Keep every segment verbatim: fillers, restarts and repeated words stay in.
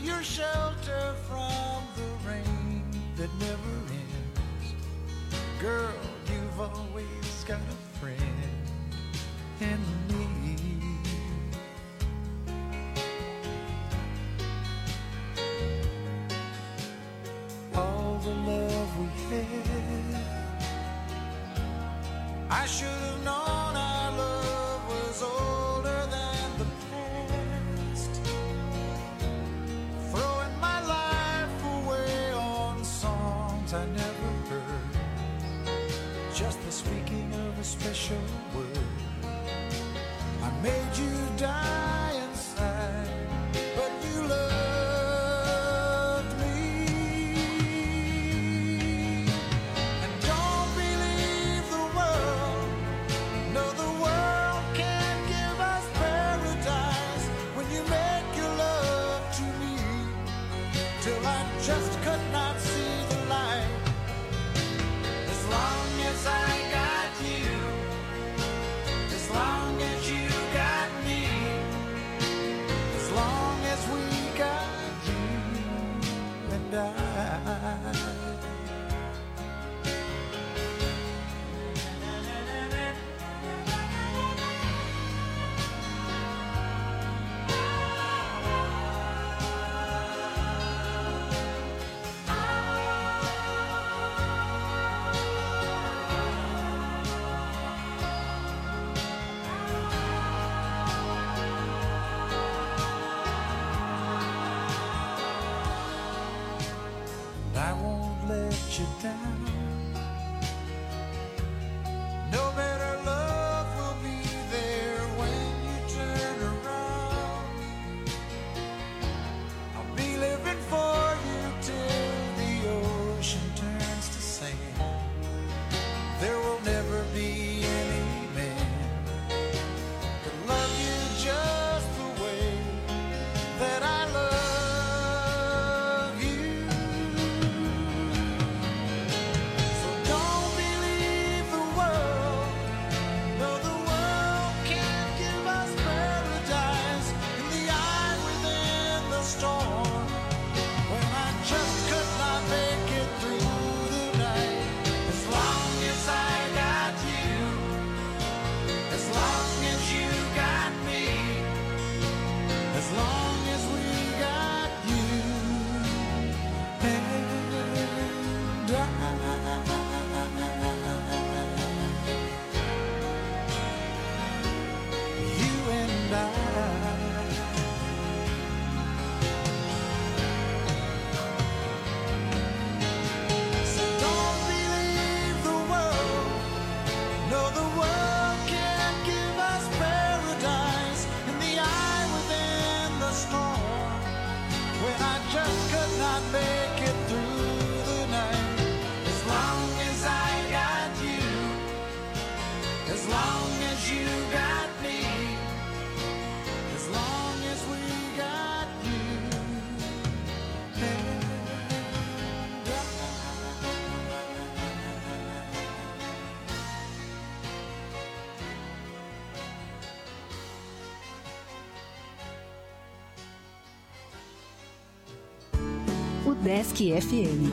your shelter from the rain that never ends. Girl, you've always got a friend in me. All the love we had, I should have known our love was older than the past. Throwing my life away on songs I never heard, just the speaking of a special word. I made you die inside, but you loved me. And don't believe the world, no, the world can't give us paradise when you make your love to me, till I just could not see the light. As long as I got you, as long as you got me, as long as we got you and I. I won't let you down. No better love will be there when you turn around. I'll be living for you till the ocean turns to sand. There will never be any man could love you just the way that I love. As long as we got you and I. You and I. So don't believe the world, no, the world can't give us paradise in the eye within the storm, when I just could not make it through the night. As long as I got you, as long as you got me, as long as we got you and O Desk F M.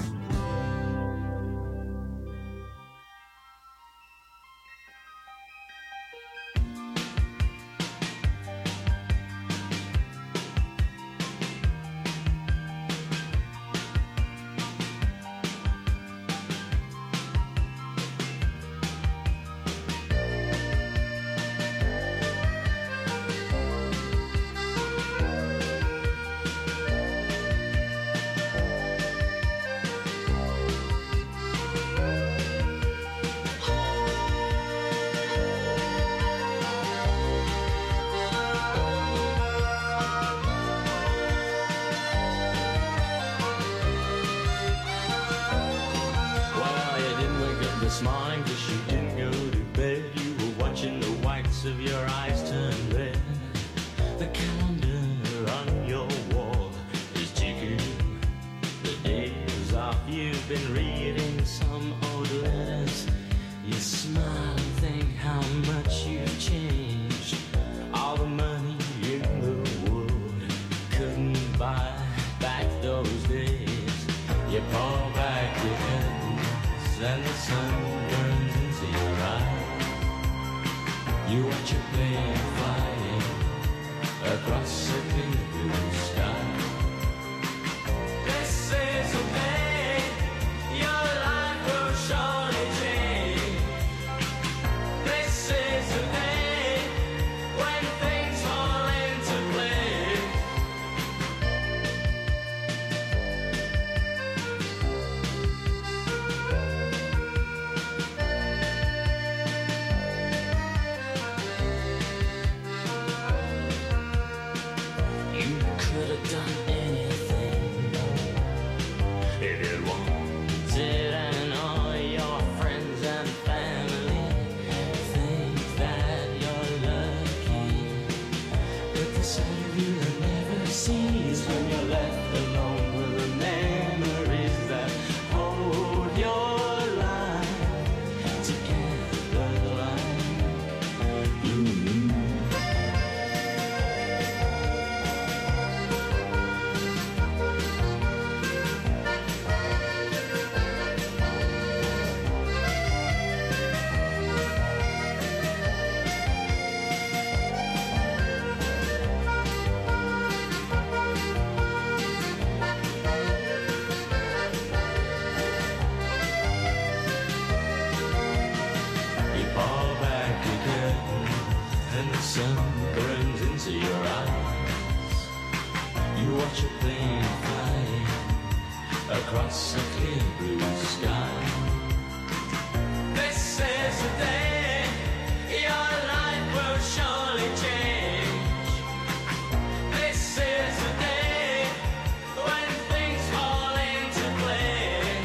this morning, 'cause you didn't go to bed. You were watching the whites of your eyes turn red. The calendar on your wall is ticking the days off. You've been reading some old letters. You smile and think how much you've changed. All the money in the world couldn't buy and the sun burns into your eyes. You watch a plane flying across a clear blue sky. This is the day your life will surely change. This is the day when things fall into place. You could have done anything if you wanted, and all your friends and family think that you're lucky. But the side of you that never sees when you're left alone with the memories that hold your life together like you. You fall back again, and the sun burns into your eyes. You watch a plane flying across a clear blue sky. This is the day your life will surely change. This is the day when things fall into place.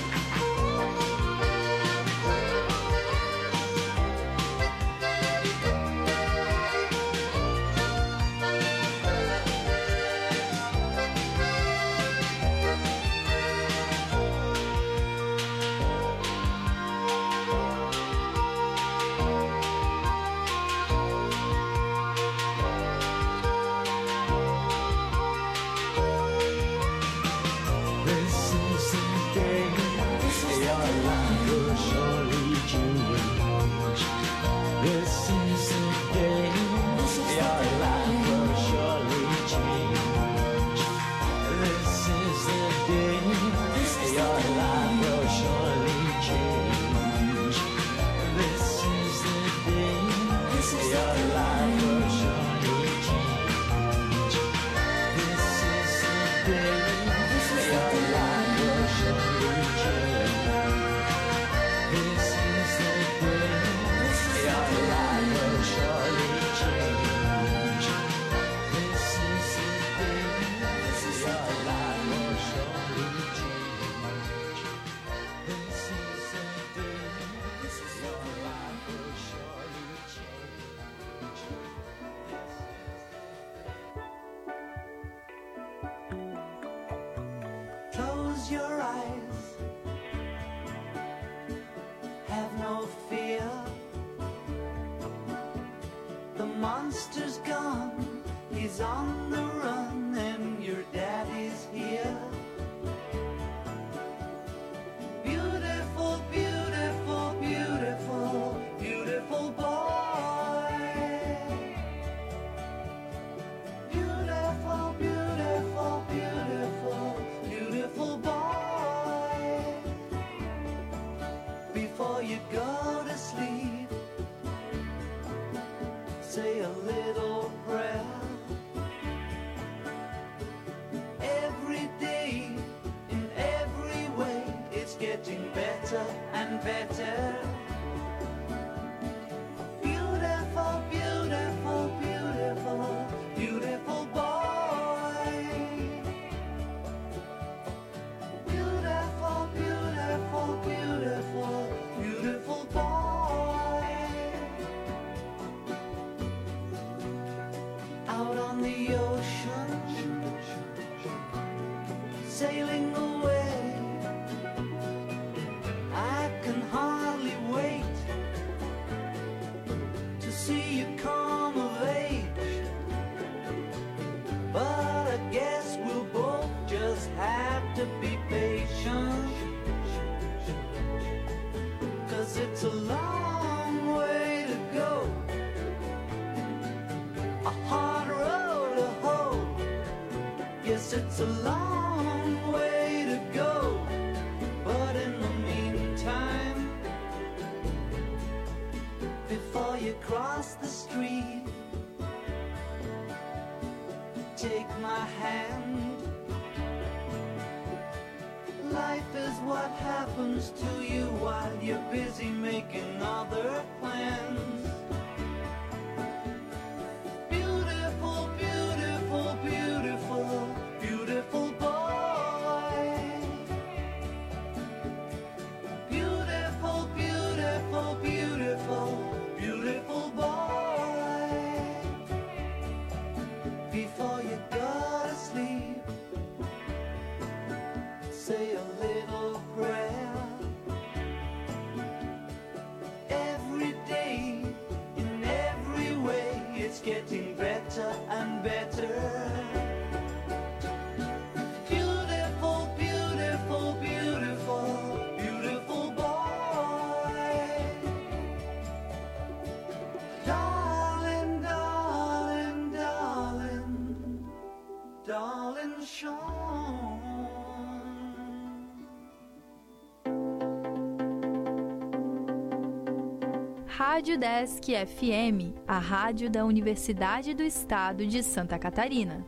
This is the day your life will surely change. This is the day your life will surely change. This is the day your life will surely change. This is the day your life will surely change. This is the day your life will surely change. This is the day your life will surely change. This is the day your life will surely change. This is the day your life will surely change. Close your eyes, have no fear. The monster's gone, he's on the run, and your daddy's here. Beautiful, beautiful, beautiful, beautiful boy. Beautiful, beautiful, beautiful, beautiful boy. Before you go to sleep, say a little prayer. Every day, in every way, it's getting better and better. Beautiful, beautiful, beautiful, beautiful boy. Beautiful, beautiful, beautiful, beautiful boy. Out on the ocean, sailing away, I can hardly wait to see you come of age. But I guess we'll both just have to be patient. it's a long way to go, a hard road to hoe. Yes, it's a long way to go, but in the meantime, before you cross the street, take my hand. Life is what happens to you while you're busy making other plans. Beautiful, beautiful, beautiful, beautiful boy. Beautiful, beautiful, beautiful, beautiful boy. Before you go to sleep, say a little prayer. Every day, in every way, it's getting better and better. Beautiful, beautiful, beautiful, beautiful boy. Darling, darling, darling, darling Sean. Rádio Desk F M, a rádio da Universidade do Estado de Santa Catarina.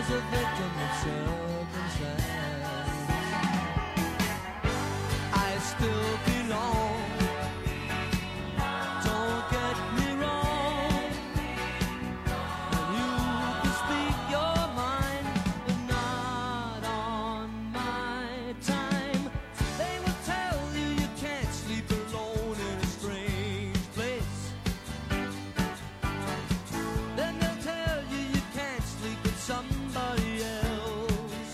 a victim of circumstance. I still belong. Don't get me wrong. And you can speak your mind, but not on my time. They will tell you you can't sleep alone in a strange place. Then they'll tell you you can't sleep with somebody else.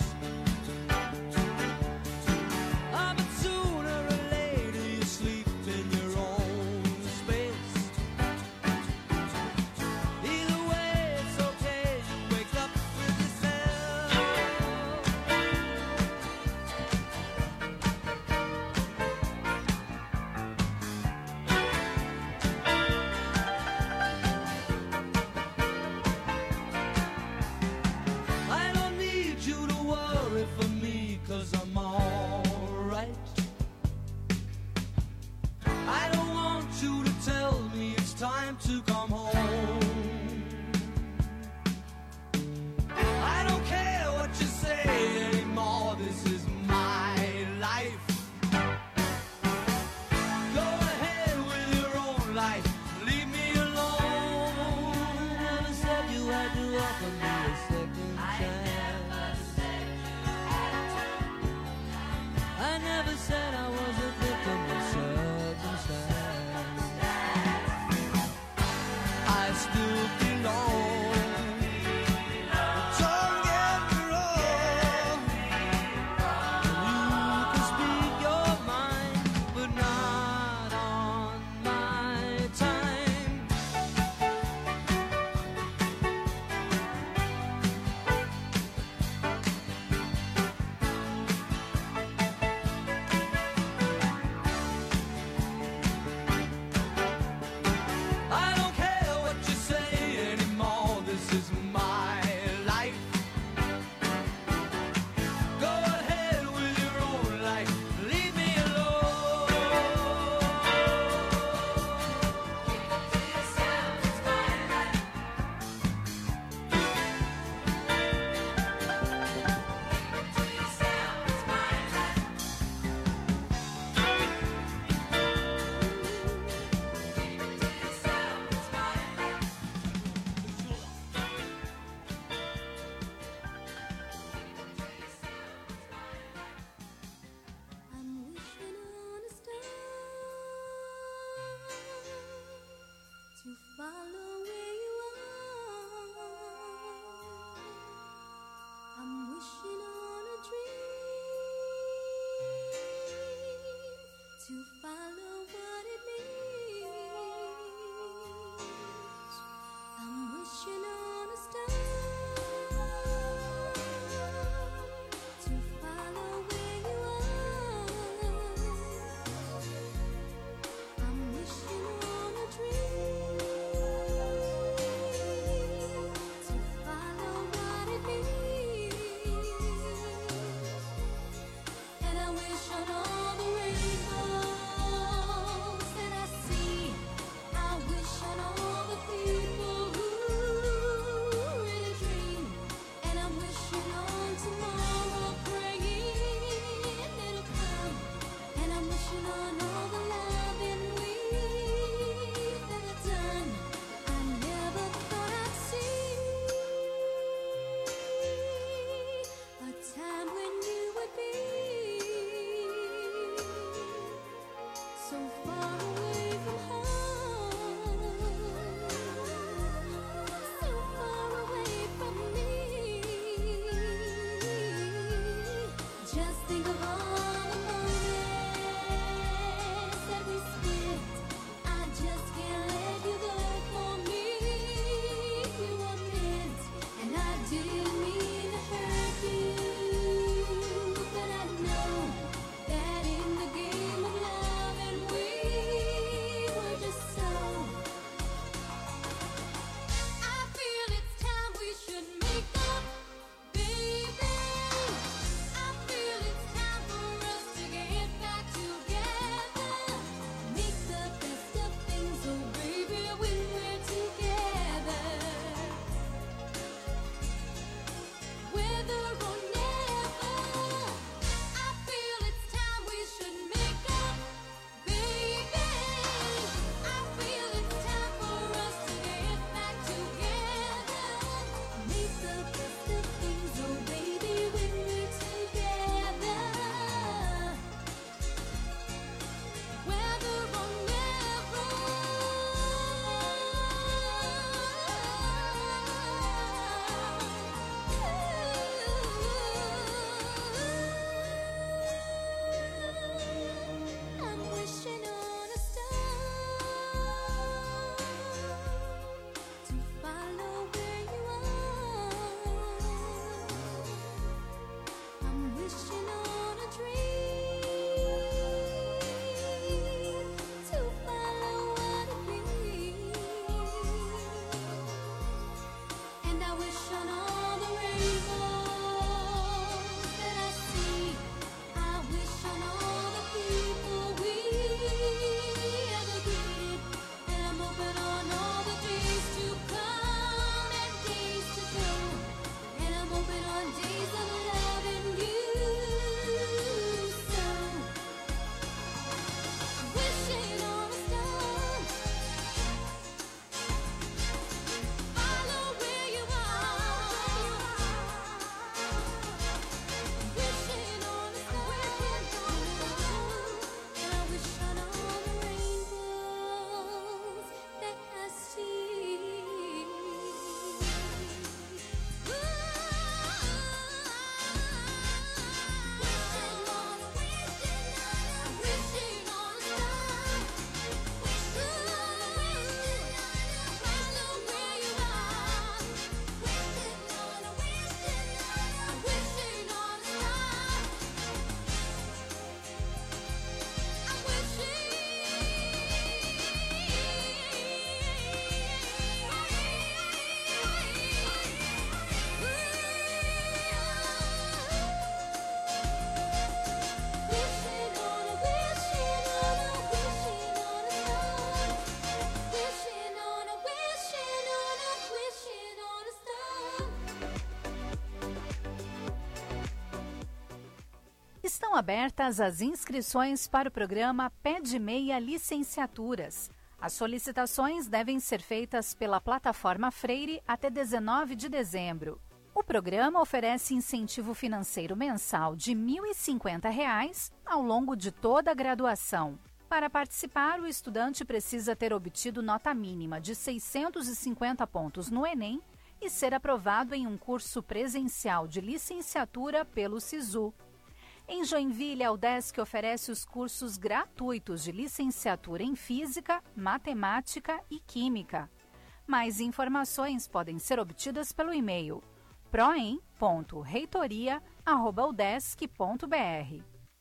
Estão abertas as inscrições para o programa Pé de Meia Licenciaturas. As solicitações devem ser feitas pela plataforma Freire até dezenove de dezembro. O programa oferece incentivo financeiro mensal de mil e cinquenta reais ao longo de toda a graduação. Para participar, o estudante precisa ter obtido nota mínima de seiscentos e cinquenta pontos no Enem e ser aprovado em um curso presencial de licenciatura pelo SISU. Em Joinville, a UDESC oferece os cursos gratuitos de licenciatura em Física, Matemática e Química. Mais informações podem ser obtidas pelo e-mail proem ponto reitoria arroba udesc ponto br.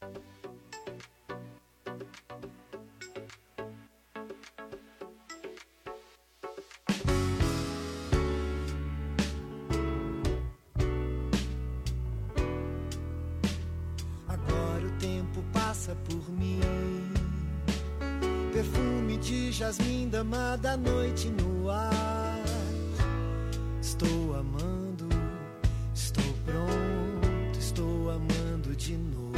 Agora o tempo passa por mim, perfume de jasmim, dama da noite no ar. Estou amando, estou pronto, estou amando de novo.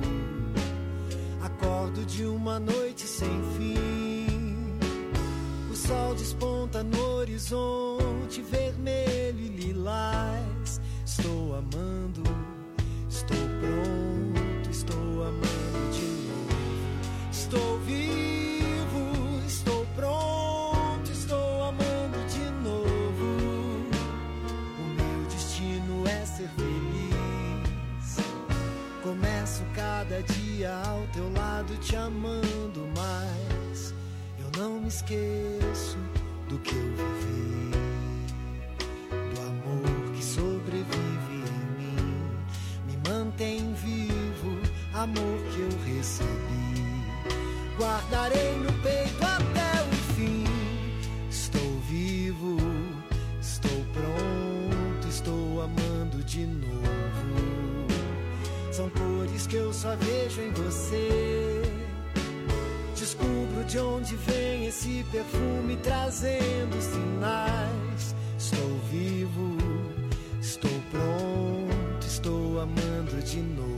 Acordo de uma noite sem fim, o sol desponta no horizonte vermelho e lilás. Estou amando, estou pronto, estou amando de novo. Estou vivo, estou pronto, estou amando de novo. O meu destino é ser feliz. Começo cada dia ao teu lado te amando mais. Eu não me esqueço do que eu vivi, do amor que sobrevive em mim, me mantém vivo, amor que eu recebi. Guardarei no peito até o fim. Estou vivo, estou pronto, estou amando de novo. São cores que eu só vejo em você. Descubro de onde vem esse perfume trazendo sinais. Estou vivo, estou pronto, estou amando de novo.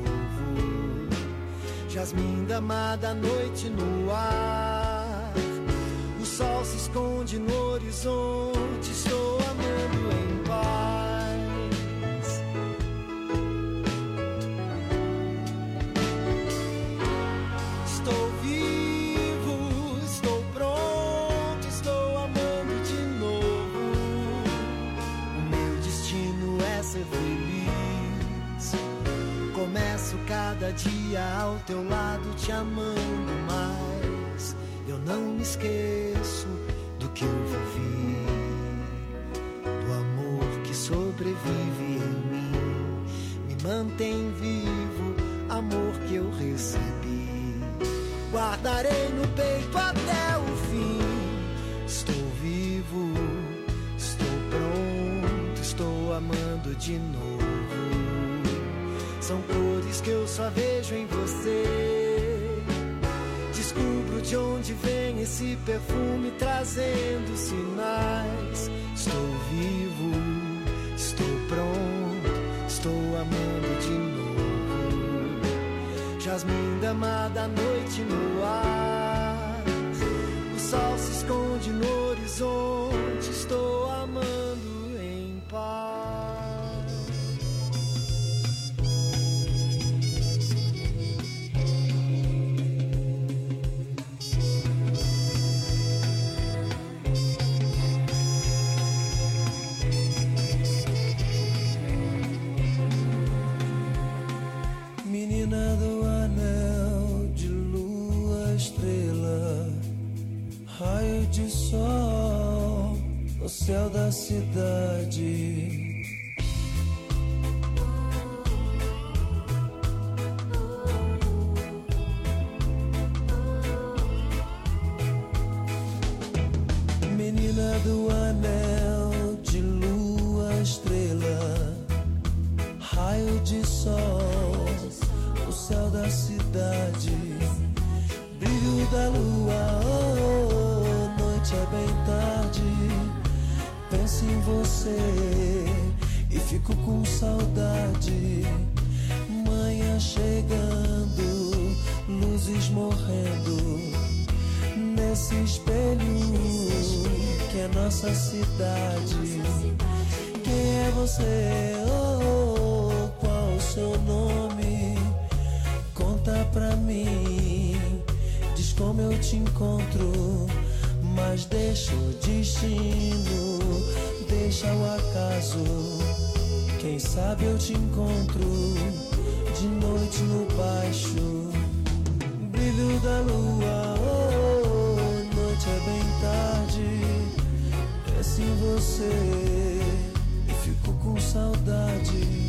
Jasmim, dama da noite no ar. O sol se esconde no horizonte. Estou amando em paz. Estou vivo, estou pronto, estou amando de novo. O meu destino é ser feliz. Começo cada dia ao teu lado te amando mais. Eu não me esqueço do que eu vivi, do amor que sobrevive em mim, me mantém vivo, amor que eu recebi. Guardarei no peito até o fim. Estou vivo, estou pronto, estou amando de novo. São cores que eu só vejo em você. Descubro de onde vem esse perfume trazendo sinais. Estou vivo, estou pronto, estou amando de novo. Jasmim, dama da noite no ar. O sol se esconde no horizonte. Estou amando em paz. Menina do anel de lua, estrela, raio de sol no céu da cidade. Menina do anel de lua, estrela, raio de sol no céu da cidade, brilho da lua, oh, noite é bem tarde. Penso em você e fico com saudade. manhã chegando, luzes morrendo nesse espelho que é nossa cidade. Quem é você? Oh, qual o seu nome? Conta pra mim, diz como eu te encontro, mas deixa o destino, deixa o acaso. Quem sabe eu te encontro de noite no baixo brilho da lua. Oh, noite é bem tarde, penso em você e fico com saudade.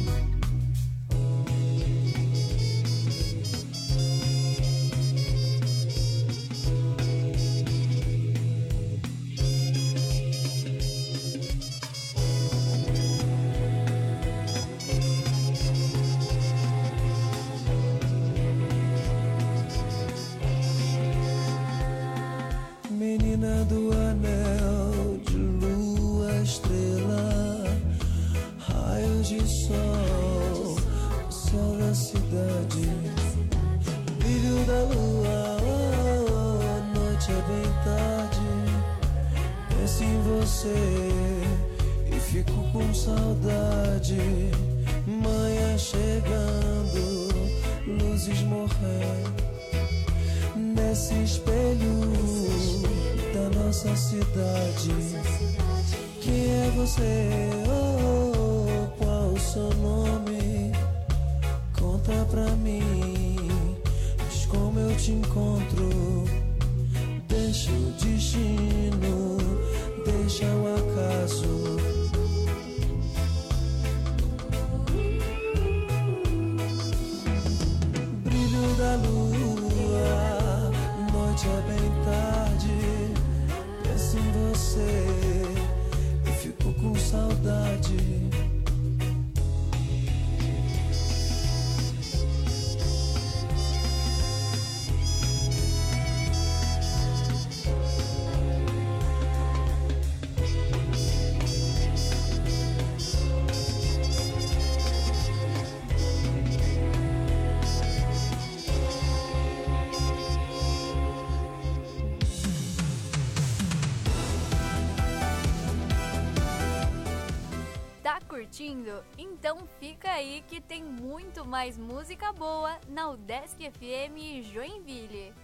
Menina do anel de lua, estrela, raios de sol, o céu da cidade, brilho da lua. Oh, a noite é bem tarde, penso em você e fico com saudade. Manhã chegando, luzes morrendo nesse espelho da nossa cidade. Quem é você? Oh, qual o seu nome? Conta pra mim, diz como eu te encontro. Deixa o destino, deixa o acaso. Brilho da lua, noite é bem tarde, penso em você e fico com saudade. Curtindo? Então fica aí que tem muito mais música boa na UDESC F M Joinville.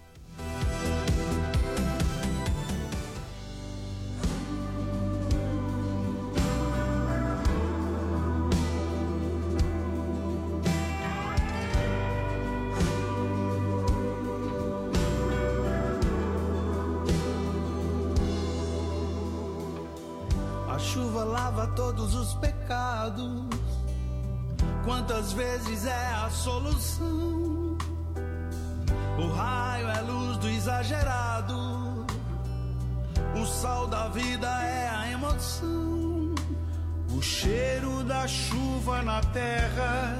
A chuva lava todos os pecados. Quantas vezes é a solução? O raio é luz do exagerado. O sal da vida é a emoção. O cheiro da chuva na terra.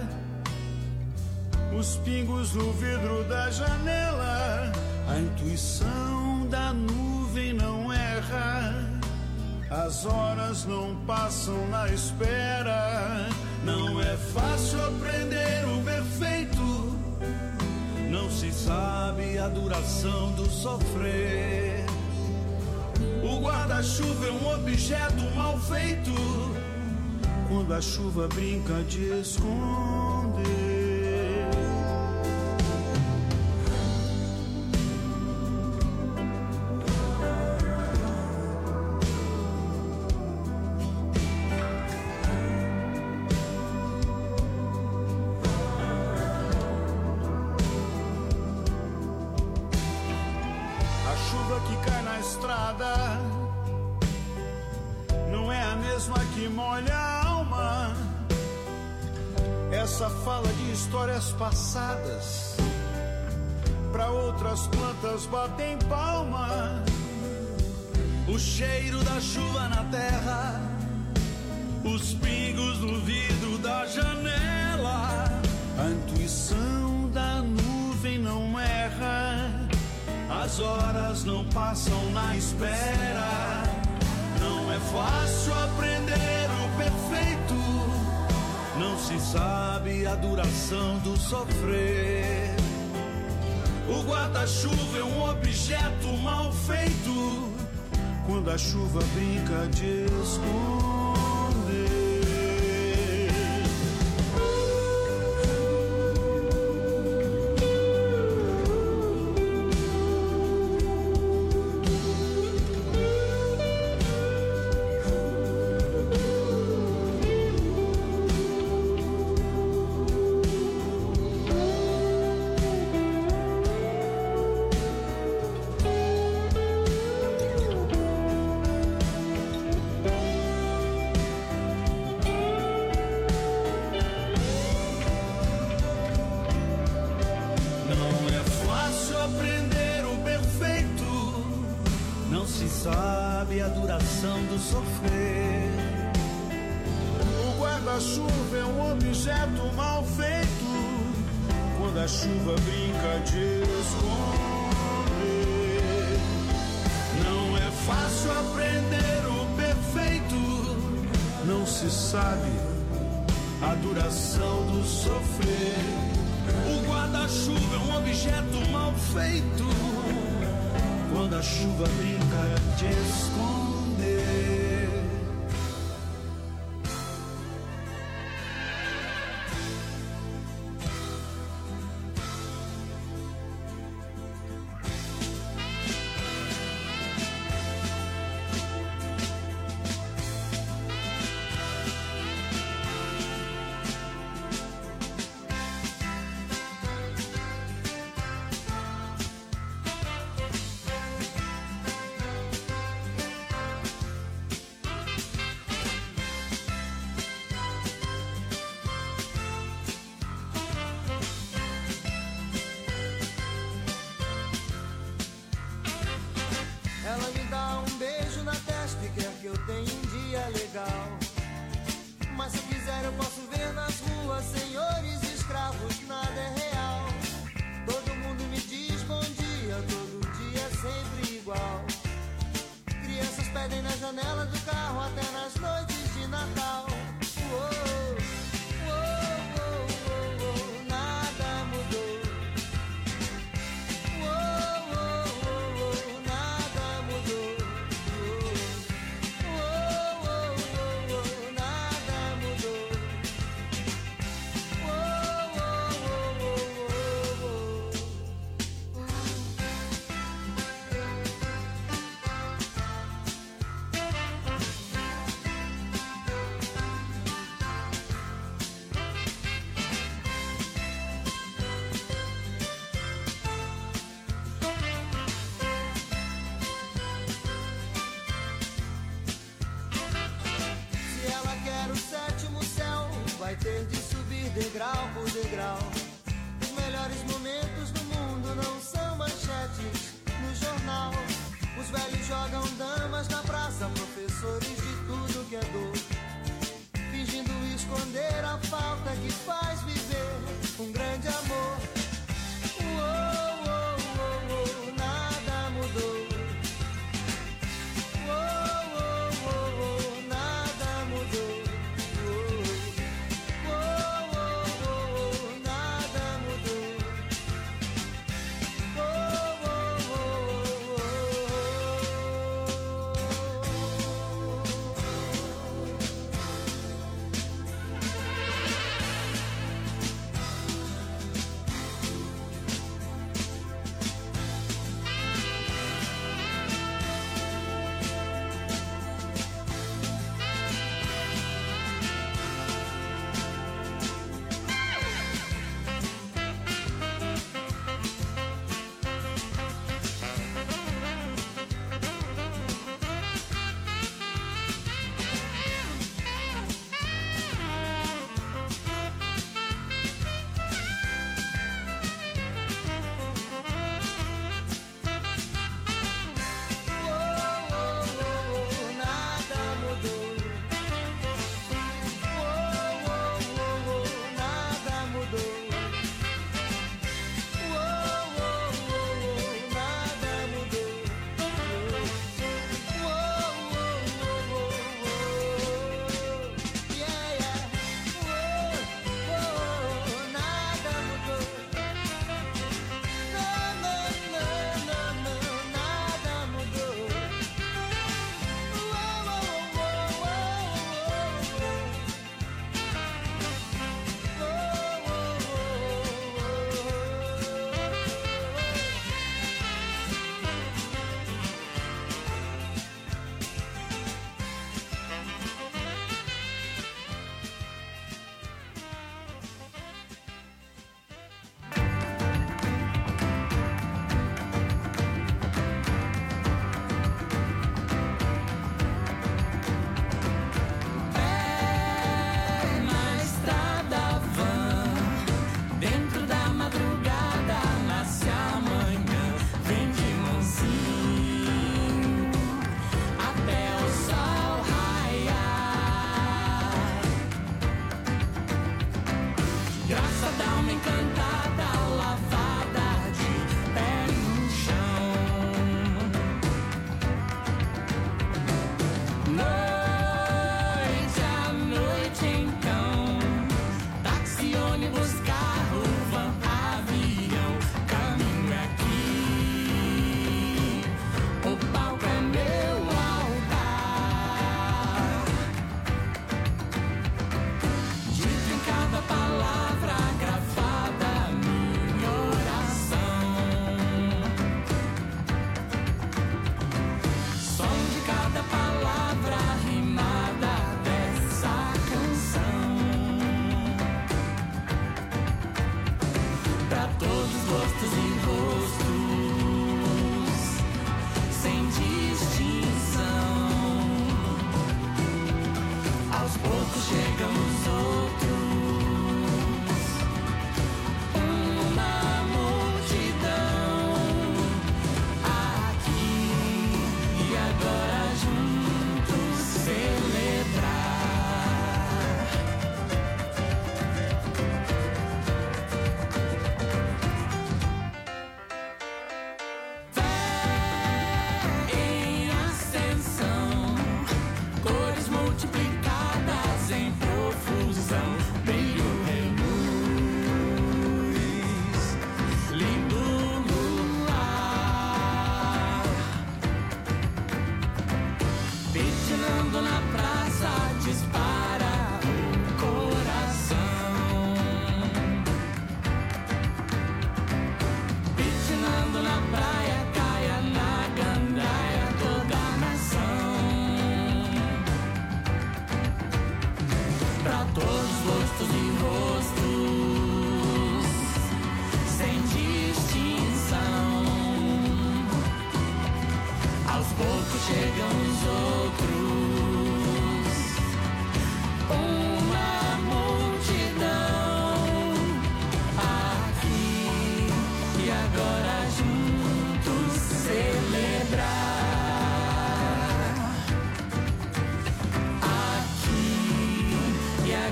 Os pingos no vidro da janela. A intuição da nuvem não erra. As horas não passam na espera. Não é fácil aprender o perfeito. Não se sabe a duração do sofrer. O guarda-chuva é um objeto mal feito. Quando a chuva brinca de esconder. Não é a mesma que molha a alma. Essa fala de histórias passadas. Pra outras plantas batem palma. O cheiro da chuva na terra. Os pingos no vidro da janela. A intuição da nuvem não erra. As horas não passam na espera. É fácil aprender o perfeito. Não se sabe sabe a duração do sofrer. O guarda-chuva é um objeto mal feito quando a chuva brinca de esconder. Sabe a duração do sofrer. O guarda-chuva é um objeto mal feito quando a chuva brinca de esconder. Não é fácil aprender o perfeito, não se sabe a duração do sofrer. O guarda-chuva é um objeto mal feito quando a chuva brinca de esconder. Ela me dá um beijo na testa e quer que eu tenha um dia legal. Mas se quiser eu posso ver nas ruas senhores escravos, nada é real. Todo mundo me diz bom dia, todo dia é sempre igual. Crianças pedem na janela do carro até nas noites de Natal. Uou, uou, uou, uou, uou, nada mudou. Uou, uou, uou, uou, nada mudou. Uou, uou, uou, uou, nada mudou. Uou, uou, uou, uou, uou, uou. Se ela quer o sétimo céu, vai ter de subir degrau por degrau. Os melhores momentos do mundo não são manchetes no jornal. Os velhos jogam damas na praça, professores de tudo que é dor, fingindo esconder a falta que faz viver um grande amor. Uou, uou, uou, uou, nada mudou. Uou, uou, uou, uou, nada mudou. Uou, uou, uou, uou, nada mudou. Uou, uou, uou, uou, uou.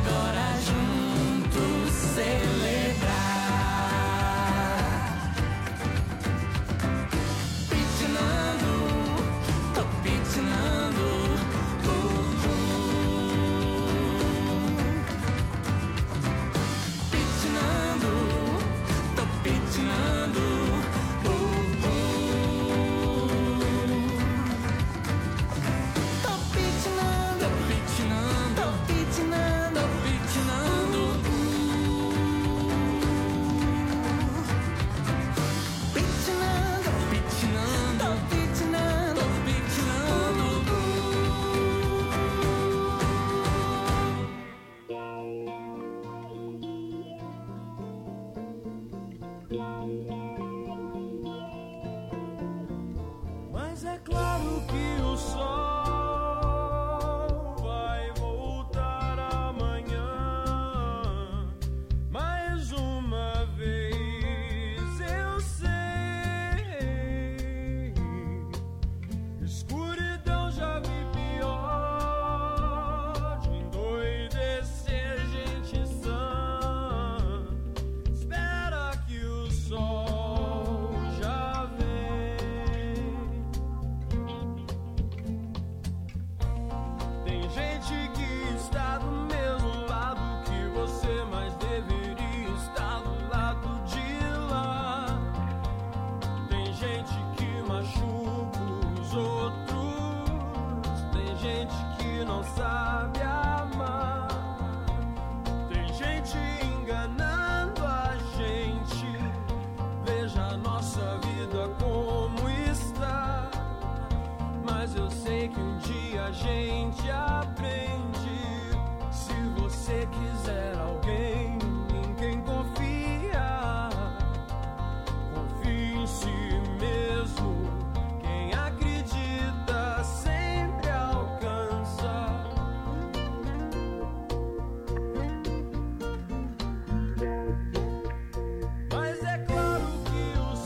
agora juntos celebrar. Pitinando, tô pitinando, uh, uh. Pitinando, tô pitinando, uh, uh. Tô pitinando, tô pitinando, tô pitinando, tô pitinando, uh. Pitinando, pitinando, tô pitinando, tô pitinando, Mas é claro que o sol vai voltar amanhã. Mais uma vez eu sei. Escuridão já vi pior. De endoidecer gente sã. Espera que o sol já vem. Tem gente que está do mesmo lado que você, mas deveria estar do lado de lá. Tem gente que machuca os outros. Tem gente que não sabe amar. Tem gente enganando a gente. Veja a nossa vida como está. Mas eu sei que um dia a gente aprende. Se você quiser alguém em quem confiar, confie em si mesmo. Quem acredita sempre alcança. Mas é claro que o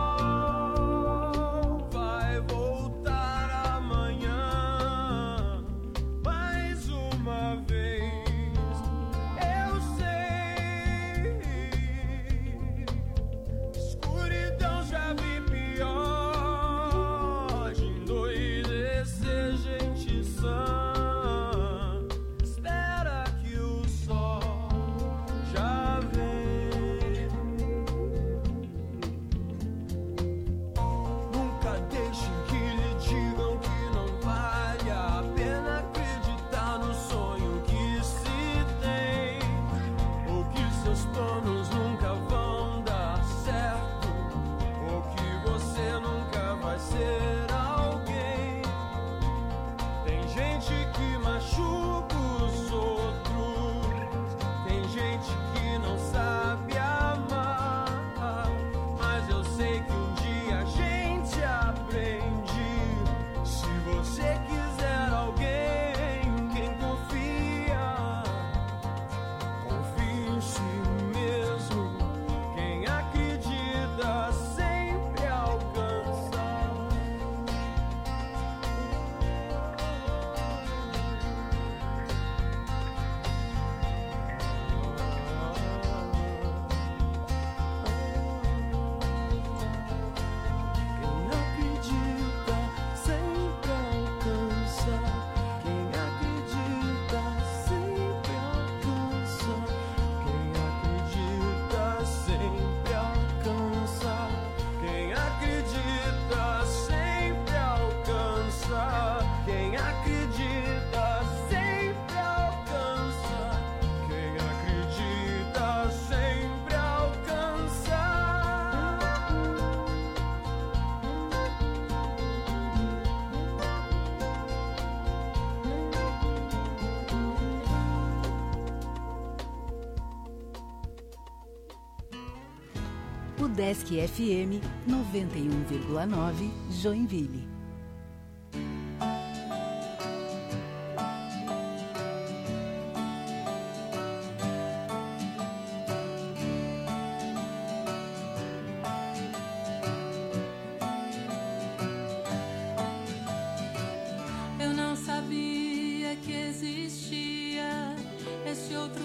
sol vai voltar amanhã. Mais uma vez eu sei. Escuridão já vi pior. De endoidecer gente sã. Espera que o sol já vem. Nunca deixe que lhe digam que não vale a pena acreditar no sonho que se tem. Ou que seus planos nunca vão dar certo. Ou que você nunca vai ser alguém. Tem gente que machuca os outros. Tem gente que não sabe amar. Mas eu sei que um dia a gente aprende. Se você quiser alguém em quem confia, confie em si mesmo. Quem acredita sempre alcança. Quem acredita sempre alcança. Quem acredita sempre alcança. Quem acredita sempre alcança. Quem acredita sempre alcança. Quem acredita sempre alcança. Quem acredita sempre alcança. O Desk F M noventa e um vírgula nove Joinville. eu não sabia que existia esse outro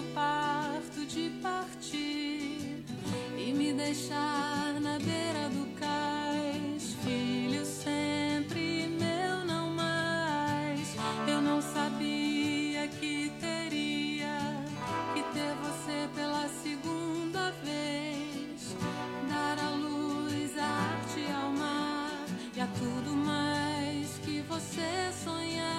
deixar na beira do cais, filho sempre meu, não mais. Eu não sabia que teria que ter você pela segunda vez, dar a luz, a arte, ao mar e a tudo mais que você sonhar.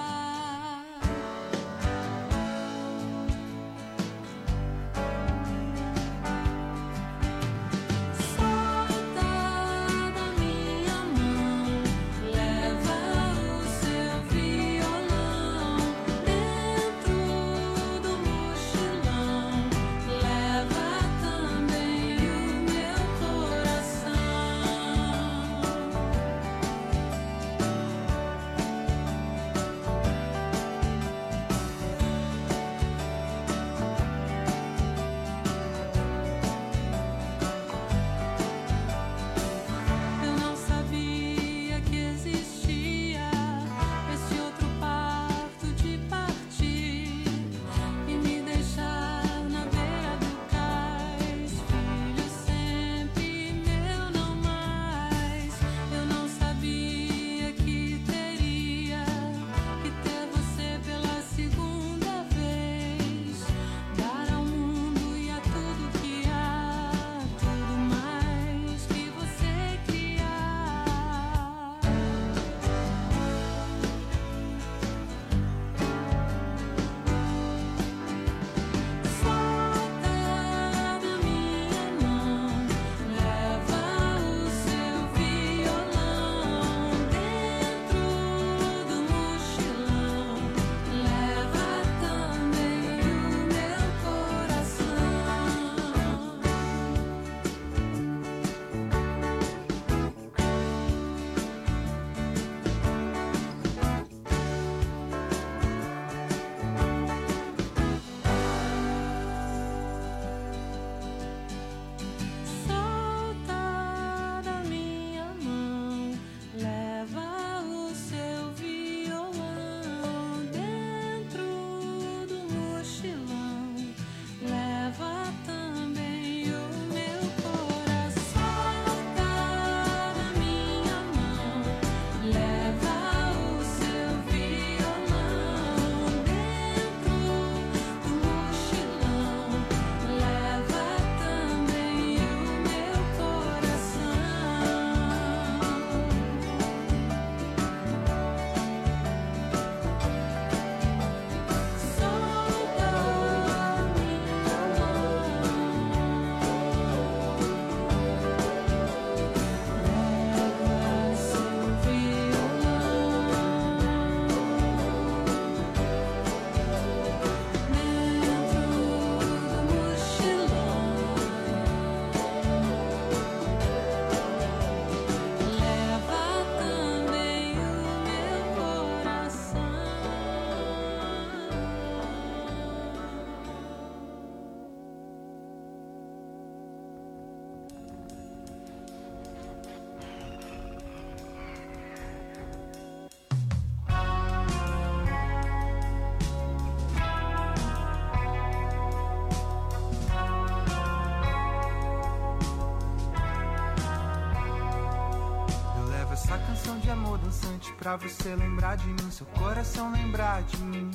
De amor dançante pra você lembrar de mim, seu coração lembrar de mim.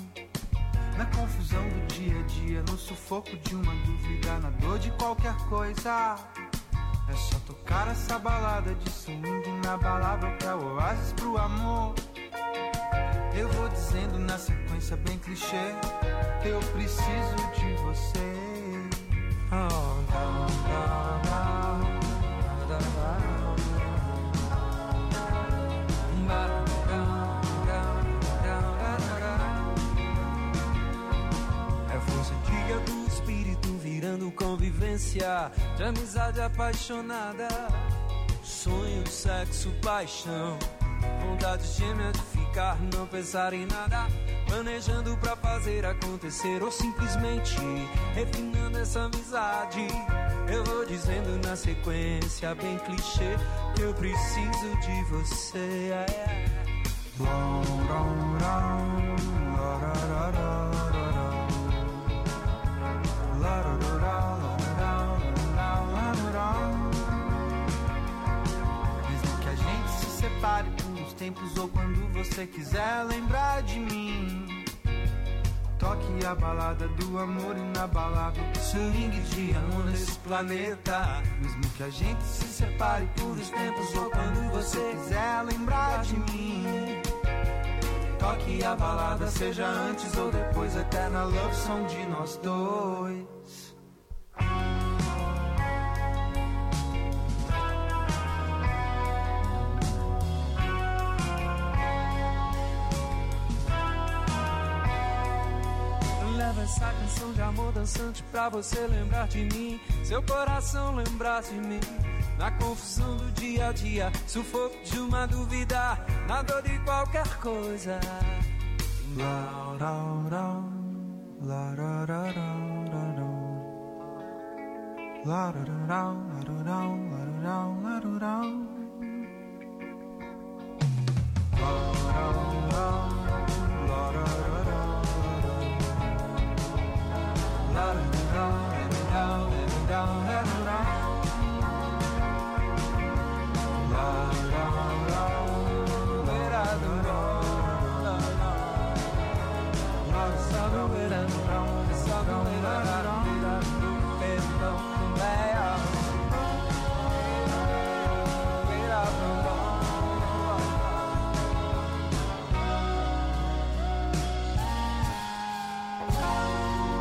Na confusão do dia a dia, no sufoco de uma dúvida, na dor de qualquer coisa. É só tocar essa balada de swing inabalável pra oásis pro amor. Eu vou dizendo na sequência bem clichê, eu preciso de você. Oh, da, da, da, da, da. É força antiga do espírito virando convivência de amizade apaixonada, sonho, sexo, paixão, vontade gêmea de ficar, não pensar em nada, planejando pra fazer acontecer ou simplesmente refinando essa amizade. Eu vou dizendo na sequência bem clichê que eu preciso de você. tempos ou quando você quiser lembrar de mim. Toque a balada do amor inabalável, swing de amor nesse planeta. Mesmo que a gente se separe por os tempos ou quando você quiser lembrar de mim. Toque a balada, seja antes ou depois, eterna love song de nós dois. Leva essa canção de amor dançante pra você lembrar de mim. Seu coração lembrar de mim. Na confusão do dia a dia, sufoco de uma dúvida, na dor de qualquer coisa. La ra ra, la ra ra ra ra ra. La ra ra ra, la ra ra, la ra ra, la ra ra.